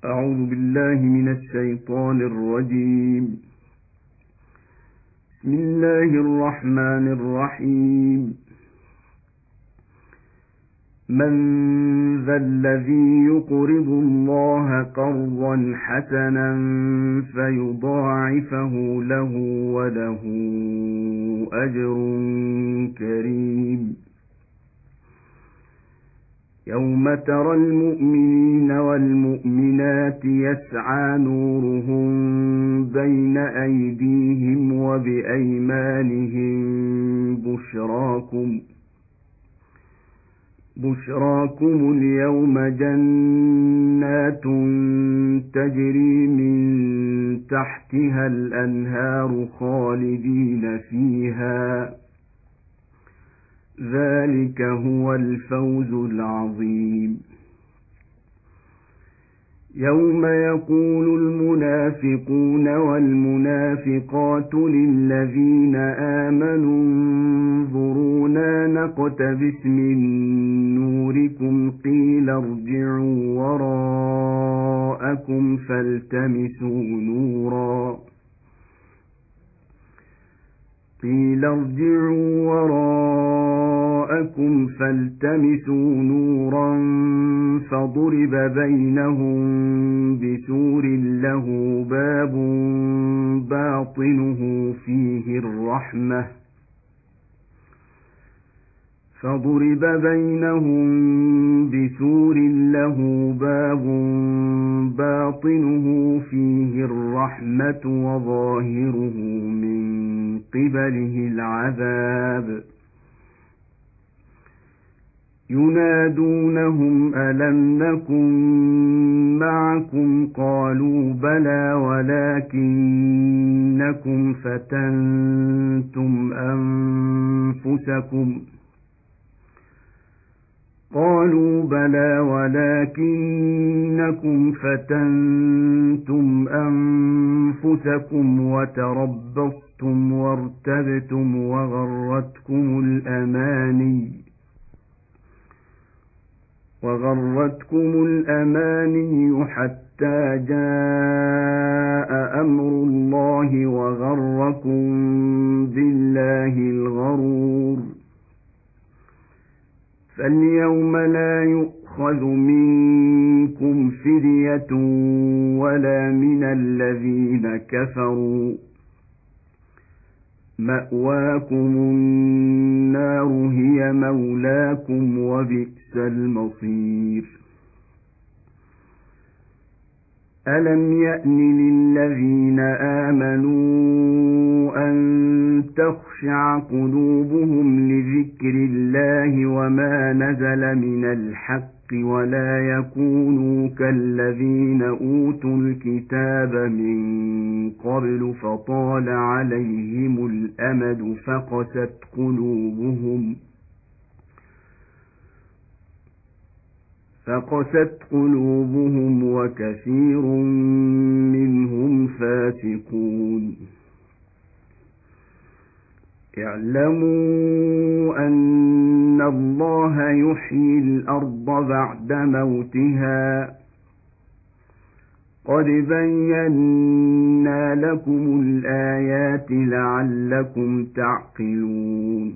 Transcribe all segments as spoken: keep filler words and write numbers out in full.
أعوذ بالله من الشيطان الرجيم. بسم الله الرحمن الرحيم. من ذا الذي يقرض الله قرضا حسنا فيضاعفه له وله أجر كريم. يوم ترى المؤمنين والمؤمنات يسعى نورهم بين أيديهم وبأيمانهم بشراكم بشراكم اليوم جنات تجري من تحتها الأنهار خالدين فيها، ذلك هو الفوز العظيم. يوم يقول المنافقون والمنافقات للذين آمنوا انظرونا نقتبس من نوركم قيل ارجعوا وراءكم فالتمسوا نورا قيل ارجعوا وراءكم فالتمسوا نورا فضرب بينهم بسور له باب باطنه فيه الرحمة فضرب بينهم بسور له باب باطنه فيه الرحمة وظاهره من قبله العذاب. ينادونهم ألم نكن معكم قالوا بلى ولكنكم فتنتم أنفسكم قالوا بلى ولكنكم فتنتم أنفسكم وتربصتم وارتبتم وغرتكم الأماني وغرتكم الأماني حتى جاء أمر الله وغركم بالله الغرور. فاليوم لا يؤخذ منكم فدية ولا من الذين كفروا، مأواكم النار هي مولاكم وبئس المصير. ألم يأن للذين آمنوا أن تخشع قلوبهم لذكر الله وما نزل من الحق ولا يكونوا كالذين أوتوا الكتاب من قبل فطال عليهم الأمد فقست قلوبهم فقست قلوبهم وكثير منهم فاسقون. اعلموا أن الله يحيي الأرض بعد موتها قد بينا لكم الآيات لعلكم تعقلون.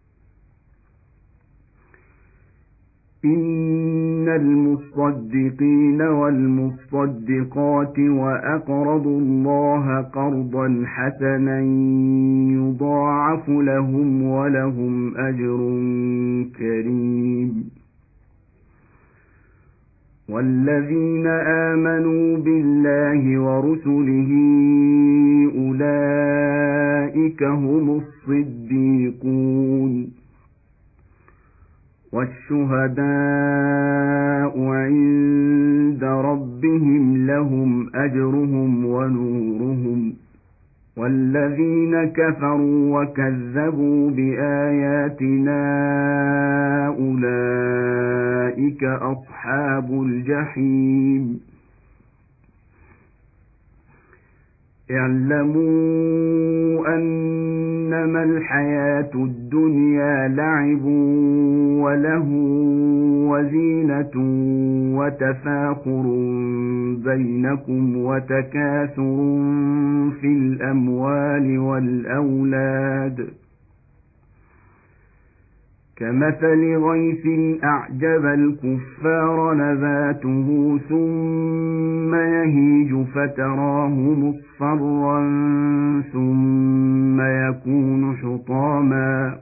إن المصدقين والمصدقات وأقرضوا الله قرضا حسنا يضاعف لهم ولهم أجر كريم. والذين آمنوا بالله ورسله أولئك هم الصديقون والشهداء عند ربهم لهم أجرهم ونورهم. والذين كفروا وكذبوا بآياتنا أولئك أصحاب الجحيم. اعلموا أنما الحياة الدنيا لعب وله وزينة وتفاخر بينكم وتكاثر في الأموال والأولاد كمثل غيث أعجب الكفار نباته ثم يهيج فتراه مصفرا ثم يكون حطاما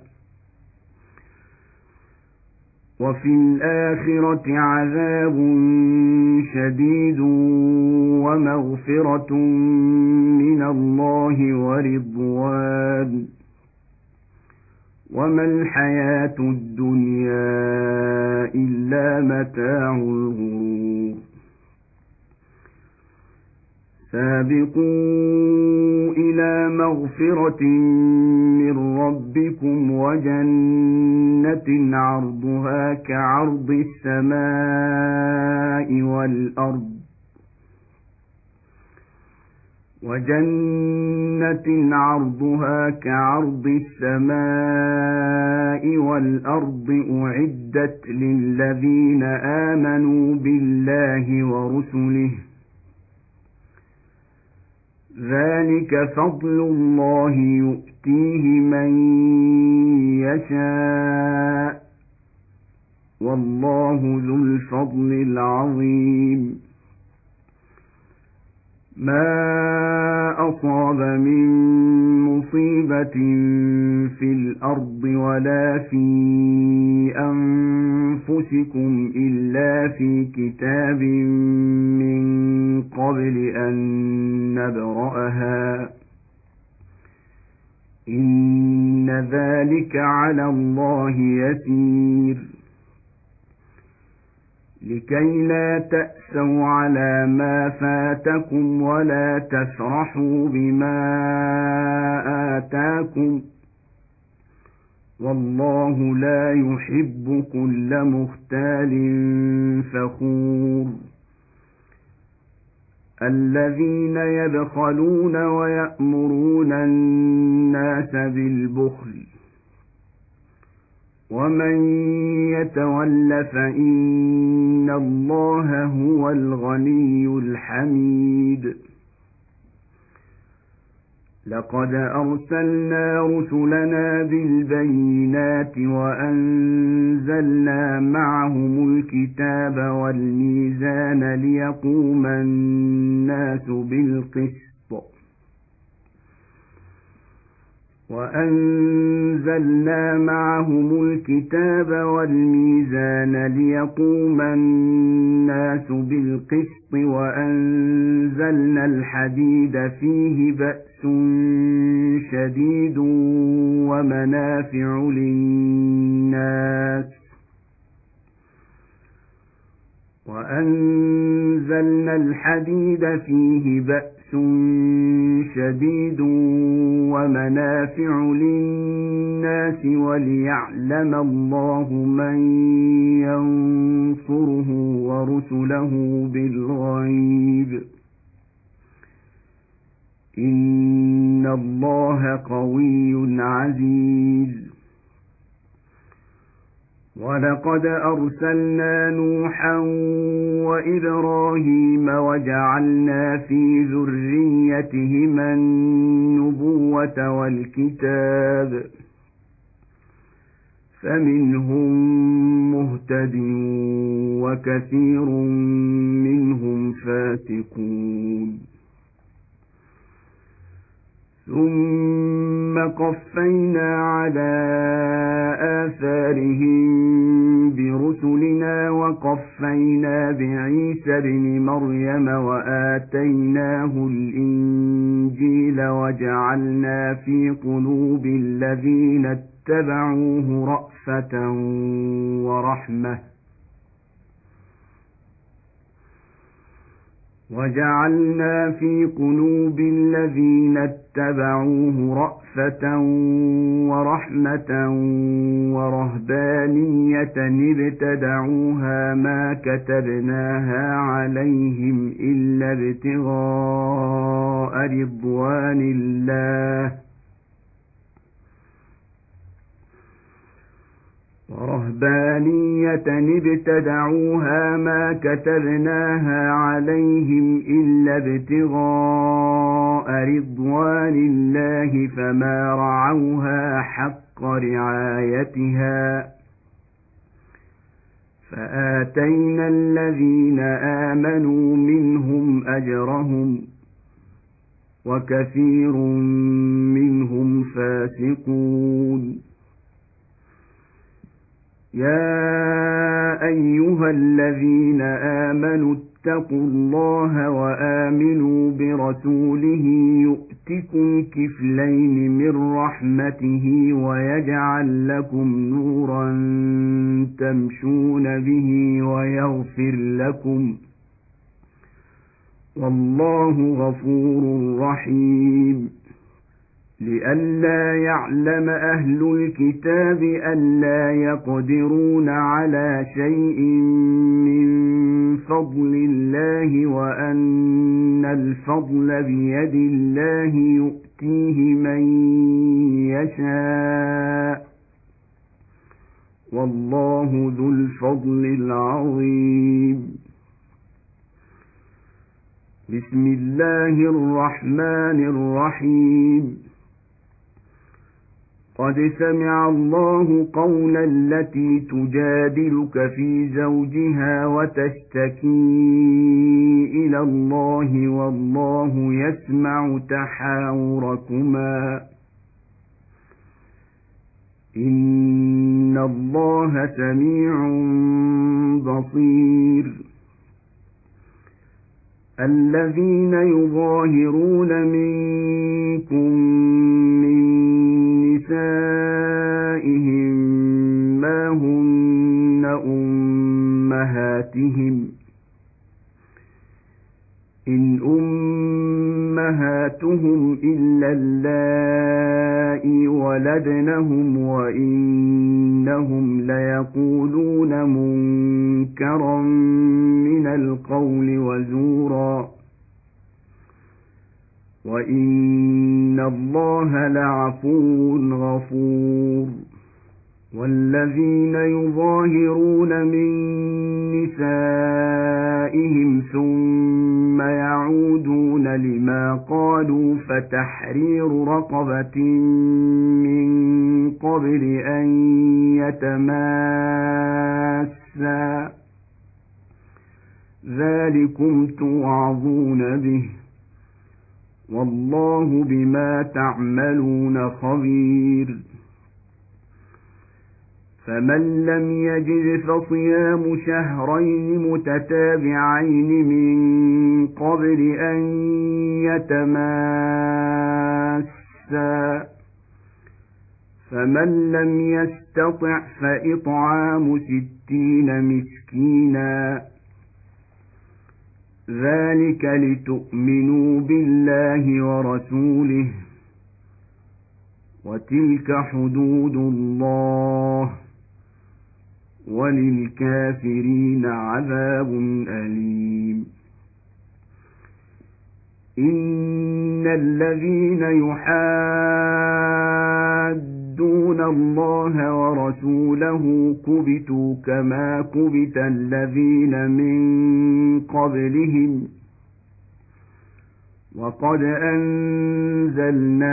وفي الآخرة عذاب شديد ومغفرة من الله ورضوان وما الحياة الدنيا إلا متاع الغرور سابقوا إلى مغفرة من ربكم وجنة عرضها كعرض السماء والأرض وجنة عرضها كعرض السماء والأرض أعدت للذين آمنوا بالله ورسله ذلك فضل الله يؤتيه من يشاء والله ذو الفضل العظيم ما أصاب من مصيبة في الأرض ولا في أنفسكم إلا في كتاب من قبل أن نبرأها إن ذلك على الله يسير لكي لا تأسوا على ما فاتكم ولا تفرحوا بما آتاكم والله لا يحب كل مختال فخور الذين يبخلون ويأمرون الناس بالبخل ومن يتول فإن الله هو الغني الحميد لقد أرسلنا رسلنا بالبينات وأنزلنا معهم الكتاب والميزان ليقوم الناس بالقسط وأنزلنا معهم الكتاب والميزان ليقوم الناس بالقسط وأنزلنا الحديد فيه بأس شديد ومنافع للناس وأنزلنا الحديد فيه بأس شديد ومنافع للناس وليعلم الله من ينصره ورسله بالغيب إن الله قوي عزيز ولقد أرسلنا نوحا وإبراهيم وجعلنا في ذريتهما النبوة والكتاب فمنهم مهتد وكثير منهم فاسقون ثم قفينا على آثارهم برسلنا وقفينا بعيسى ابن مريم وآتيناه الإنجيل وجعلنا في قلوب الذين اتبعوه رأفة ورحمة وجعلنا في قلوب الذين اتبعوه رأفة ورحمة ورهبانية ابتدعوها ما كتبناها عليهم إلا ابتغاء رضوان الله ورهبانية ابتدعوها ما كتبناها عليهم إلا ابتغاء رضوان الله فما رعوها حق رعايتها فآتينا الذين آمنوا منهم أجرهم وكثير منهم فاسقون. يا أيها الذين آمنوا اتقوا الله وآمنوا برسوله يؤتكم كفلين من رحمته ويجعل لكم نورا تمشون به ويغفر لكم والله غفور رحيم. لئلا يعلم أهل الكتاب ألا يقدرون على شيء من فضل الله وأن الفضل بيد الله يؤتيه من يشاء والله ذو الفضل العظيم. بسم الله الرحمن الرحيم. قد سمع الله قول التي تجادلك في زوجها وتشتكي إلى الله والله يسمع تحاوركما إن الله سميع بصير. الذين يظاهرون منكم من نسائهم ما هن أمهاتهم إن أمهاتهم إلا اللائي ولدنهم وإنهم ليقولون منكرا من القول وزورا وإن الله لعفو غفور. والذين يظاهرون من نسائهم ثم يعودون لما قالوا فتحرير رقبة من قبل أن يتماسا ذلكم توعظون به والله بما تعملون خبير. فمن لم يجد فصيام شهرين متتابعين من قبل أن يتماسا فمن لم يستطع فإطعام ستين مسكينا ذلك لتؤمنوا بالله ورسوله وتلك حدود الله وللكافرين عذاب أليم. إن الذين يحادون الله ورسوله كبتوا كما كبت الذين من قبلهم وقد أنزلنا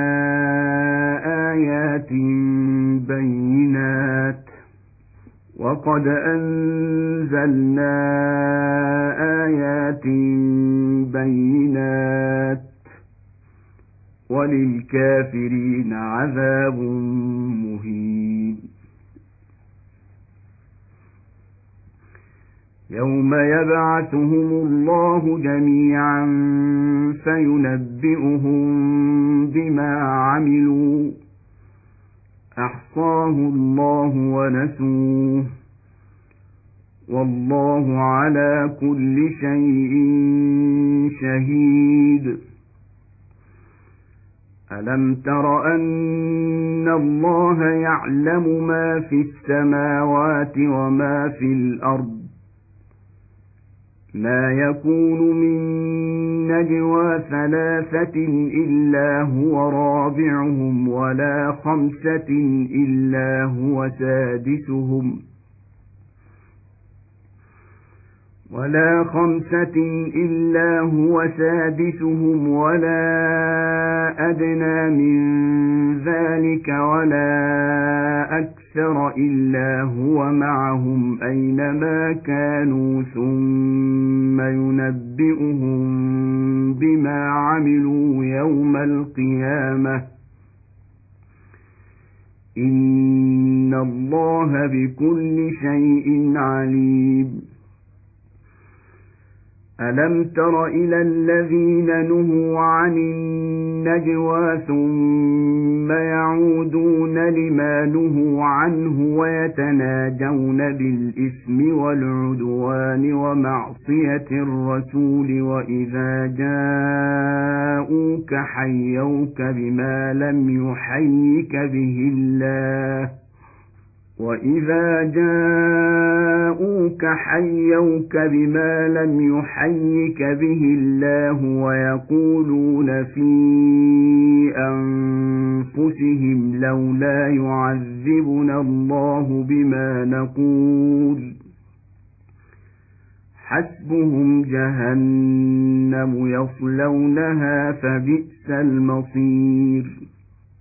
آيات بينات وقد أنزلنا آيات بينات وللكافرين عذاب مهين. يوم يبعثهم الله جميعا فينبئهم بما عملوا أحصاه الله ونسوه والله على كل شيء شهيد. ألم تر أن الله يعلم ما في السماوات وما في الأرض ما يكون من نجوى ثلاثة إلا هو رابعهم ولا خمسة إلا هو سادسهم ولا خمسة إلا هو سادسهم ولا أدنى من ذلك ولا أكثر إلا هو معهم أينما كانوا ثم ينبئهم بما عملوا يوم القيامة إن الله بكل شيء عليم. ألم تر إلى الذين نهوا عن النجوى ثم يعودون لما نهوا عنه ويتناجون بالإثم والعدوان ومعصية الرسول وإذا جاءوك حيوك بما لم يحيك به الله وَإِذَا جَاءُوكَ حَيَّوْكَ بِمَا لَمْ يُحَيِّكَ بِهِ اللَّهُ وَيَقُولُونَ فِي أَنفُسِهِمْ لَوْلَا يُعَذِّبُنَا اللَّهُ بِمَا نَقُولُ حَسْبُهُمْ جَهَنَّمُ يَصْلَوْنَهَا فَبِئْسَ الْمَصِيرُ.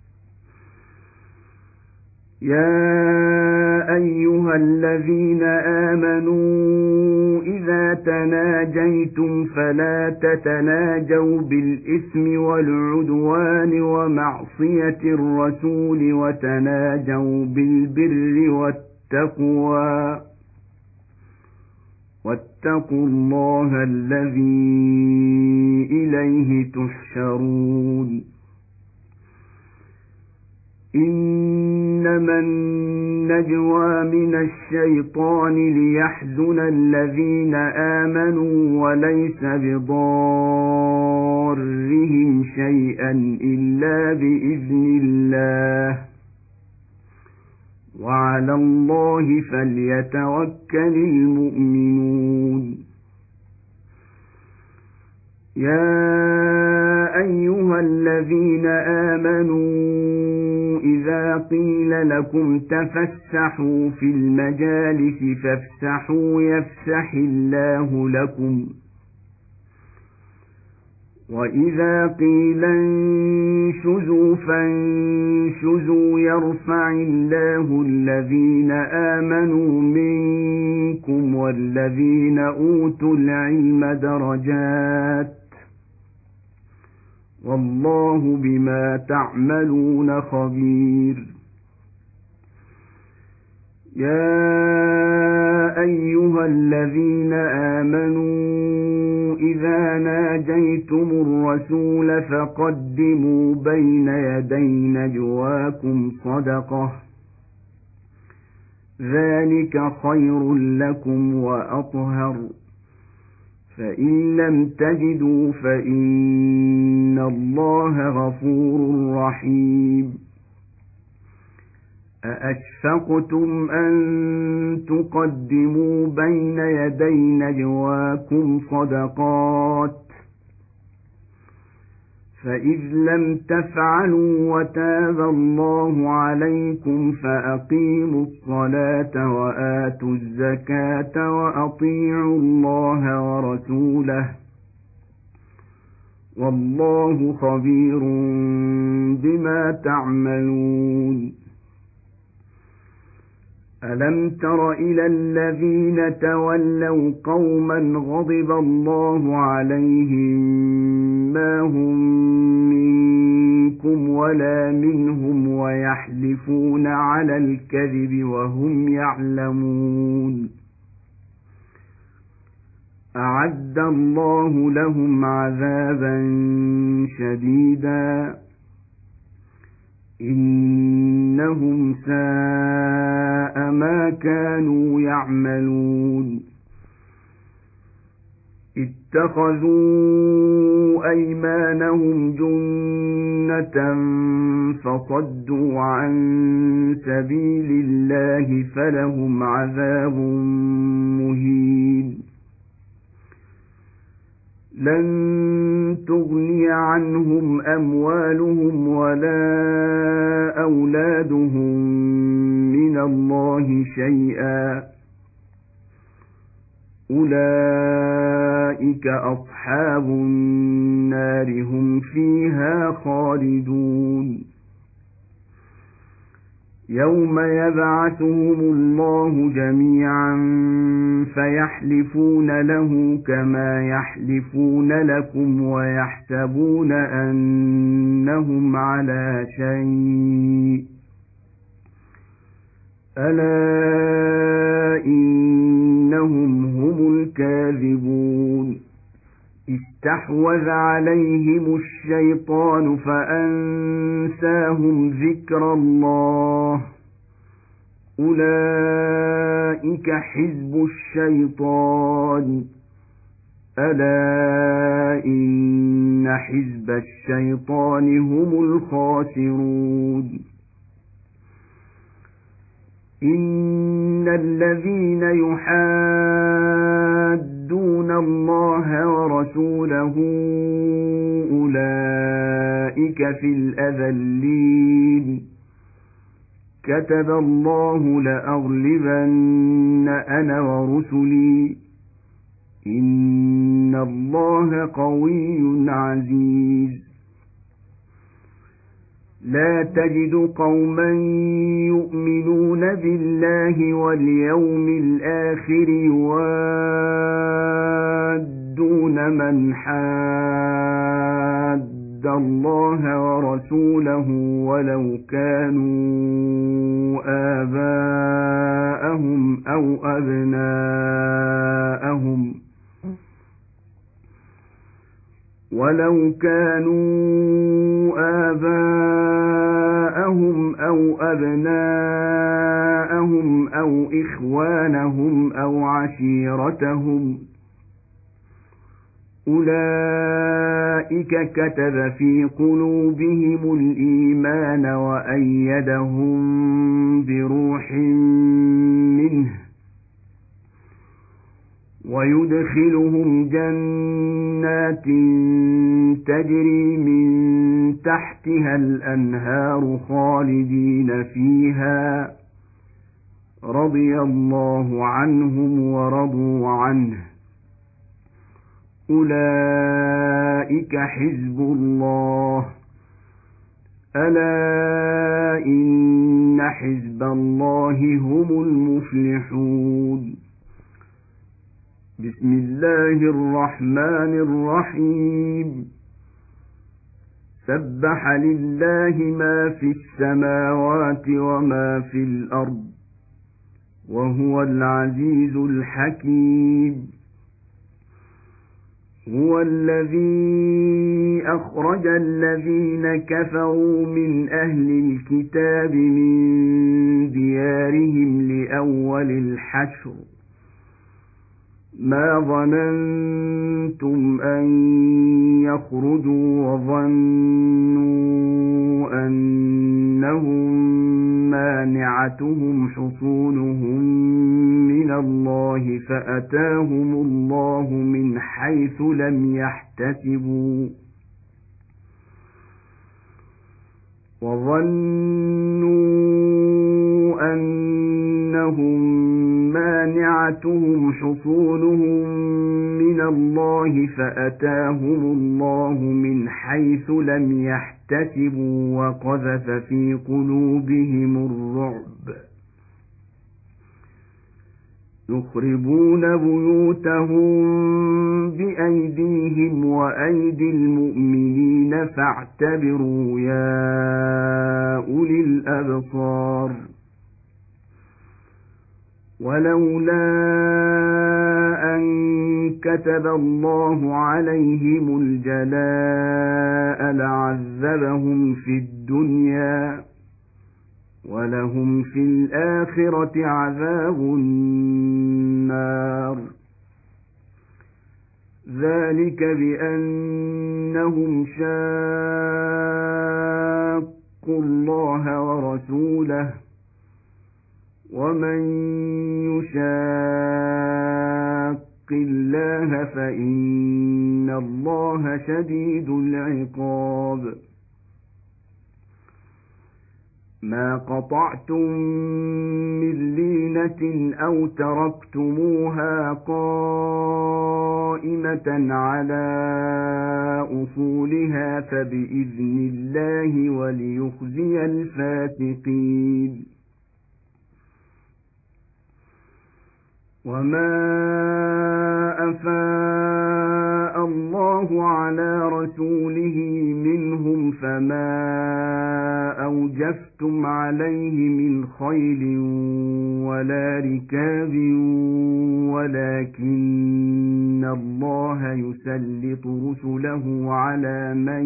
يا أيها الذين آمنوا إذا تناجيتم فلا تتناجوا بالإثم والعدوان ومعصية الرسول وتناجوا بالبر والتقوى واتقوا الله الذي إليه تحشرون. إنما النجوى من الشيطان ليحزن الذين آمنوا وليس بضارهم شيئا إلا بإذن الله وعلى الله فليتوكل المؤمنون. يا أيها الذين آمنوا إذا قيل لكم تفسحوا في المجالس فافسحوا يفسح الله لكم وإذا قيل انشزوا فانشزوا يرفع الله الذين آمنوا منكم والذين أوتوا العلم درجات والله بما تعملون خبير. يا أيها الذين آمنوا إذا ناجيتم الرسول فقدموا بين يدي نجواكم صدقة ذلك خير لكم وأطهر فإن لم تجدوا فإن الله غفور رحيم. أأشفقتم أن تقدموا بين يدي نجواكم صدقات فإذ لم تفعلوا وتاب الله عليكم فأقيموا الصلاة وآتوا الزكاة وأطيعوا الله ورسوله والله خبير بما تعملون. ألم تر إلى الذين تولوا قوما غضب الله عليهم ما هم منكم ولا منهم ويحلفون على الكذب وهم يعلمون أعد الله لهم عذابا شديدا إنهم ساء ما كانوا يعملون. اتخذوا أيمانهم جنة فصدوا عن سبيل الله فلهم عذاب مهين. لن تغني عنهم أموالهم ولا أولادهم من الله شيئا أولئك أصحاب النار هم فيها خالدون يوم يبعثهم الله جميعا فيحلفون له كما يحلفون لكم ويحسبون أنهم على شيء ألا إنهم هم الكاذبون استحوذ عليهم الشيطان فأنساهم ذكر الله أولئك حزب الشيطان ألا إن حزب الشيطان هم الخاسرون إن الذين يحادون الله ورسوله أولئك في الأذلين كتب الله لأغلبن أنا ورسلي إن الله قوي عزيز لا تجد قوما يؤمنون بالله واليوم الآخر يوادون من حاد الله ورسوله ولو كانوا آباءهم أو أبناءهم ولو كانوا آباءهم أو أبناءهم أو إخوانهم أو عشيرتهم أولئك كتب في قلوبهم الإيمان وأيدهم بروح منه ويدخلهم جنات تجري من تحتها الأنهار خالدين فيها رضي الله عنهم ورضوا عنه أولئك حزب الله ألا إن حزب الله هم المفلحون بسم الله الرحمن الرحيم سبح لله ما في السماوات وما في الأرض وهو العزيز الحكيم هو الذي أخرج الذين كفروا من أهل الكتاب من ديارهم لأول الحشر ما ظننتم أن يخرجوا وظنوا أنهم مانعتهم حصونهم من الله فأتاهم الله من حيث لم يحتسبوا وظنوا أنهم مانعتهم حصونهم من الله فأتاهم الله من حيث لم يحتسبوا وقذف في قلوبهم الرعب يخربون بيوتهم بأيديهم وأيدي المؤمنين فاعتبروا يا أولي الأبصار ولولا أن كتب الله عليهم الجلاء لعذبهم في الدنيا ولهم في الآخرة عذاب النار ذلك بأنهم شاقوا الله ورسوله ومن يشاق الله فإن الله شديد العقاب ما قطعتم من لينة أو تركتموها قائمة على أصولها فبإذن الله وليخزي الفاسقين وما أفاء الله على رسوله منهم فما أوجفتم عليه من خيل ولا ركاب ولكن الله يسلط رسله على من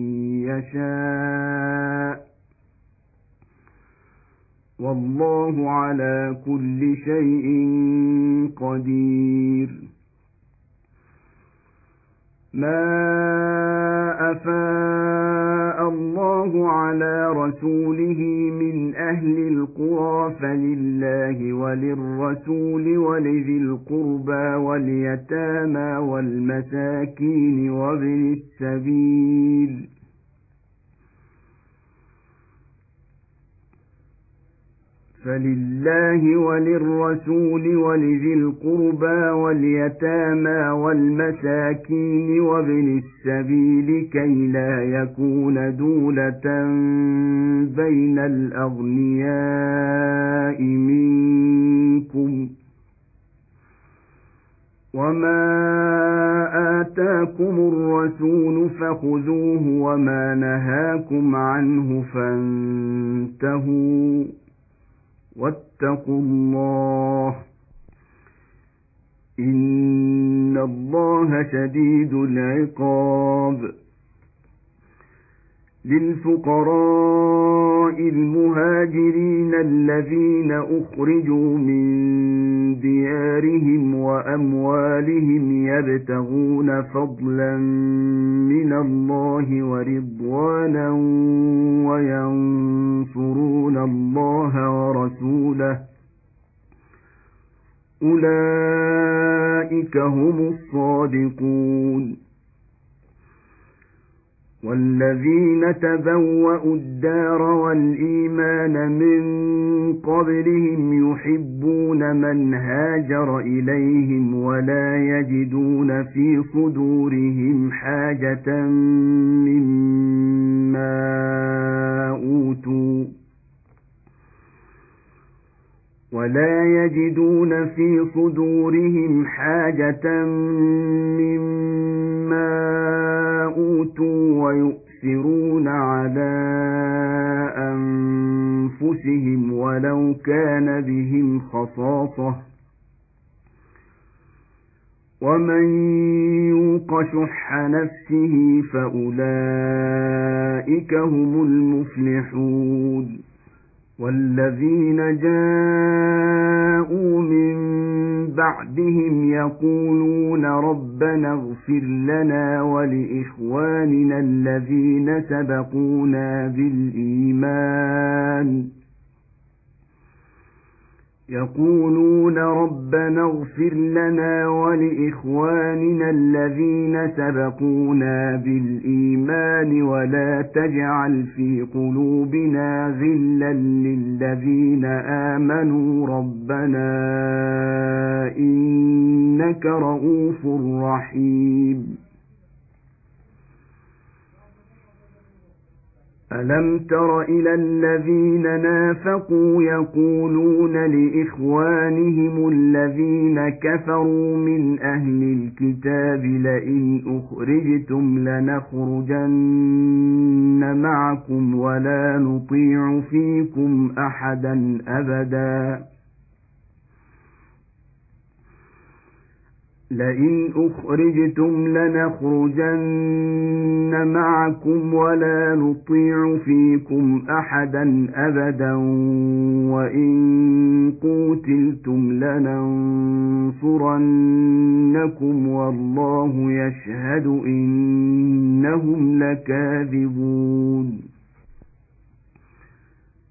يشاء والله على كل شيء قدير ما أفاء الله على رسوله من أهل القرى فلله وللرسول ولذي القربى واليتامى والمساكين وابن السبيل فلله وللرسول ولذي القربى واليتامى والمساكين وابن السبيل كي لا يكون دولة بين الأغنياء منكم وما آتاكم الرسول فخذوه وما نهاكم عنه فانتهوا واتقوا الله إن الله شديد العقاب للفقراء المهاجرين الذين أخرجوا من ديارهم وأموالهم يبتغون فضلا من الله ورضوانا وينصرون الله ورسوله أولئك هم الصادقون والذين تبوأوا الدار والإيمان من قبلهم يحبون من هاجر إليهم ولا يجدون في صدورهم حاجة مما أوتوا ولا يجدون في صدورهم حاجة مما أوتوا ويؤثرون على أنفسهم ولو كان بهم خصاصة ومن يوق شح نفسه فأولئك هم المفلحون والذين جاءوا من بعدهم يقولون ربنا اغفر لنا ولإخواننا الذين سبقونا بالإيمان يقولون ربنا اغفر لنا ولإخواننا الذين سبقونا بالإيمان ولا تجعل في قلوبنا غلا للذين آمنوا ربنا إنك رؤوف رحيم ألم تر إلى الذين نافقوا يقولون لإخوانهم الذين كفروا من أهل الكتاب لئن أخرجتم لنخرجن معكم ولا نطيع فيكم أحدا أبدا لئن أخرجتم لنخرجن معكم ولا نطيع فيكم أحدا أبدا وإن قوتلتم لننصرنكم والله يشهد إنهم لكاذبون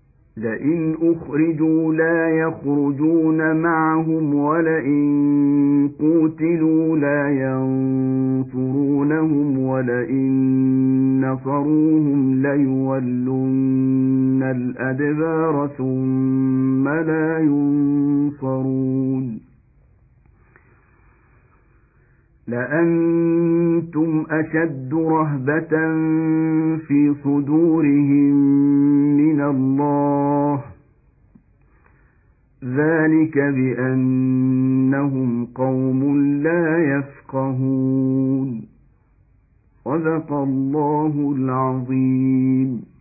لئن أخرجوا لا يخرجون معهم ولئن قُوتِلُوا لَا يَنصُرُونَهُمْ وَلَئِن نَّصَرُوهُمْ لَيُوَلُّنَّ الْأَدْبَارَ ثُمَّ لَا يُنصَرُونَ لَأَنتُمْ أَشَدُّ رَهْبَةً فِي صُدُورِهِم مِّنَ اللَّهِ ذَلِكَ بِأَنَّهُمْ قَوْمٌ لَّا يَفْقَهُونَ صدق الله العظيم.